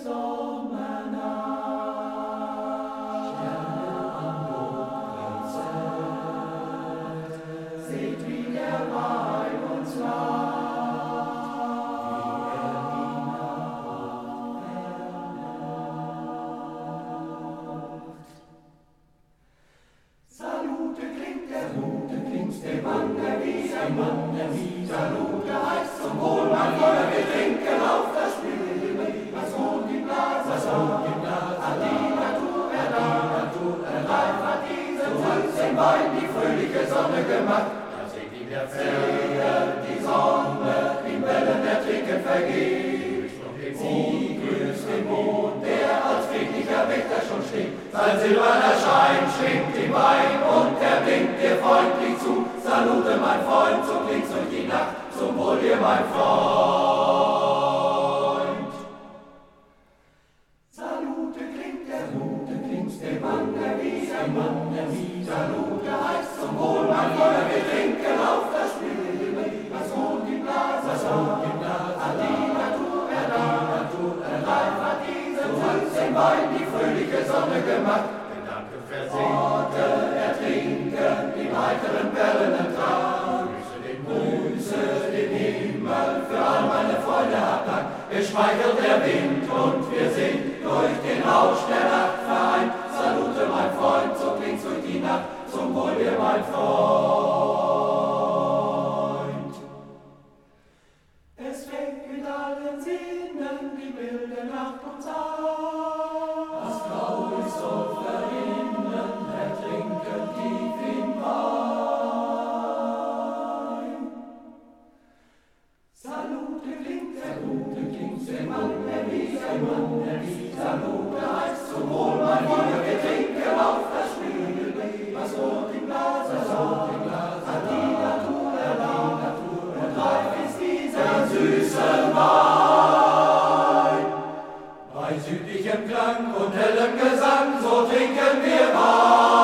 Sein silberner Schein schwingt im Wein und er blinkt dir freundlich zu. Salute, mein Freund, so klingt's durch die Nacht, zum Wohl dir, mein Freund. Salute klingt der Mann, der Wies, Salute heißt zum Wohl, mein Freund, wir trinken auf das Spiel. Was wohnt im Glas, hat die Natur erreicht, hat diese Tanz im Wein die fröhliche Sonne gemacht. Gedanke versinken, ertrinken, im heiteren werdenden Traum. Grüße den Himmel, für all meine Freunde hab Dank. Es schmeichelt der Wind und wir sind durch den Rausch der Nacht vereint. Salute, mein Freund, so klingt's durch die Nacht, zum Wohl dir, mein Freund. Es weckt mit allen Sinnen die wilde Nacht uns an. Das Graue soll verinnen, ertrinken tief im Wein. Salute klingt der Mann, der Wies, Salute heißt zum Wohl, mein Freund, wir trinken auf das Spiel. Was wohnt im Glas, hat die Natur erlaubt, und reif ist dieser süße Wein. Bei südlichem Klang und hellem Gesang, so trinken wir Wein.